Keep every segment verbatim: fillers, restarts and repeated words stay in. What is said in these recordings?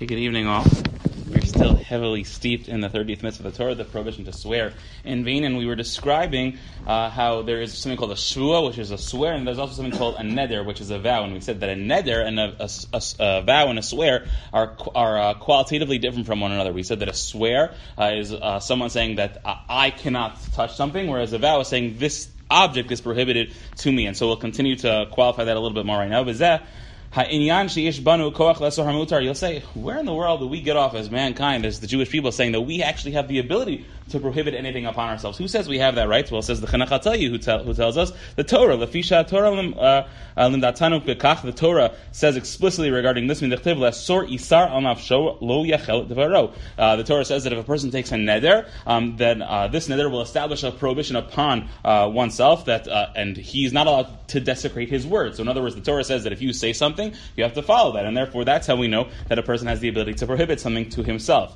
Okay, good evening all. We're still heavily steeped in the thirtieth mitzvah of the Torah, the prohibition to swear in vain, and we were describing uh, how there is something called a shvua, which is a swear, and there's also something called a neder, which is a vow. And we said that a neder and a, a, a, a vow and a swear are are uh, qualitatively different from one another. We said that a swear uh, is uh, someone saying that uh, I cannot touch something, whereas a vow is saying this object is prohibited to me. And so we'll continue to qualify that a little bit more right now. You'll say, where in the world do we get off as mankind, as the Jewish people, saying that we actually have the ability to prohibit anything upon ourselves? Who says we have that right? Well, it says the Chinuch HaTzayi, who, tell, who tells us the Torah. Lefisha Torah limdatanu pekach. The Torah says explicitly regarding this, lesor isar al nafsho lo yachel devaro. The Torah says that if a person takes a neder, um, then uh, this neder will establish a prohibition upon uh, oneself, that uh, and he's not allowed to desecrate his word. So in other words, the Torah says that if you say something, you have to follow that, and therefore that's how we know that a person has the ability to prohibit something to himself.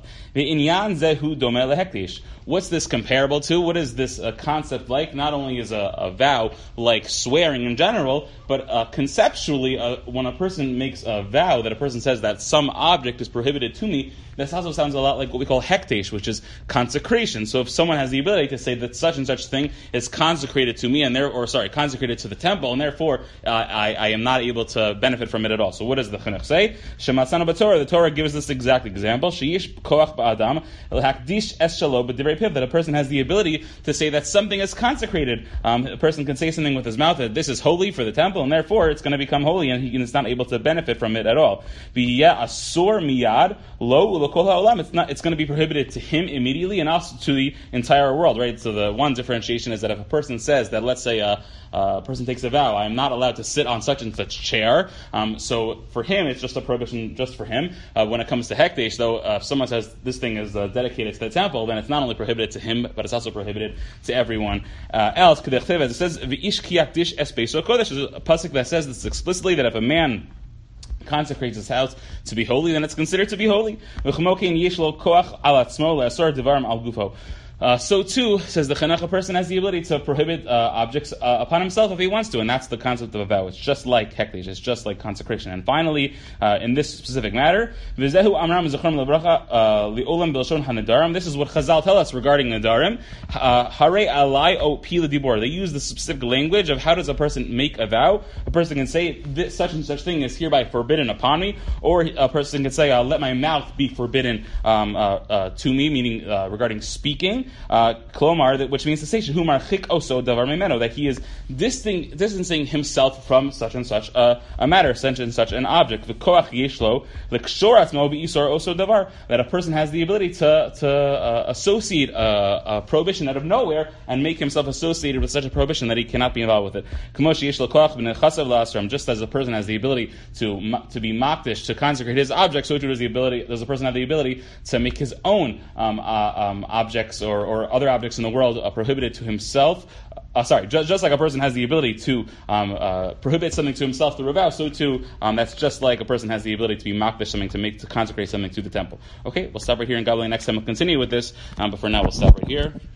What's this comparable to? What is this uh, concept like? Not only is a, a vow like swearing in general, but uh, conceptually, uh, when a person makes a vow that a person says that some object is prohibited to me, this also sounds a lot like what we call hekdesh, which is consecration. So if someone has the ability to say that such and such thing is consecrated to me, and there, or sorry, consecrated to the temple, and therefore uh, I, I am not able to benefit from it at all. So what does the Chinuch say? Shematzana b'Torah. The Torah gives this exact example. Sheyish koach ba'adam l'hakdish es shalo b'divrei piv. That a person has the ability to say that something is consecrated. Um, a person can say something with his mouth that this is holy for the temple, and therefore it's going to become holy, and he is not able to benefit from it at all. V'yeh asur miyad lo. It's not. It's going to be prohibited to him immediately, and also to the entire world, right? So the one differentiation is that if a person says that, let's say a, a person takes a vow, I am not allowed to sit on such and such chair. Um, so for him, it's just a prohibition just for him. Uh, when it comes to hekdesh, though, uh, if someone says this thing is uh, dedicated to the temple, then it's not only prohibited to him, but it's also prohibited to everyone uh, else. As it says, "V'ish kiyakdish es beiso kodesh." There's a pasuk that says this explicitly, that if a man consecrates his house to be holy, then it's considered to be holy. Uh, so too, says the Chinuch, a person has the ability to prohibit uh, objects uh, upon himself if he wants to, and that's the concept of a vow. It's just like hekdesh, it's just like consecration. And finally, uh, in this specific matter, this is what Chazal tell us regarding nedarim. Harei alai o pila dibor. They use the specific language of how does a person make a vow. A person can say this, such and such thing is hereby forbidden upon me, or a person can say, uh, let my mouth be forbidden um, uh, uh, to me, meaning uh, regarding speaking. Uh, Klomar, which means to say Shehumar chik oso davar memeno, that he is disting, distancing himself from such and such uh, a matter, such and such an object. V'koach yeshlo l'kshor atzmo b'isor oso davar, that a person has the ability to to uh, associate a, a prohibition out of nowhere and make himself associated with such a prohibition that he cannot be involved with it. K'mosh yeshlo koach b'nechasav la'asram, just as a person has the ability to to be makdish, to consecrate his object, so too does the ability does a person have the ability to make his own um, uh, um, objects or Or, or other objects in the world uh, prohibited to himself. Uh, sorry, just, just like a person has the ability to um, uh, prohibit something to himself through a vow, so too um, that's just like a person has the ability to be makdish something, to make to consecrate something to the temple. Okay, we'll stop right here, and God willing, next time we'll continue with this. Um, but for now, we'll stop right here.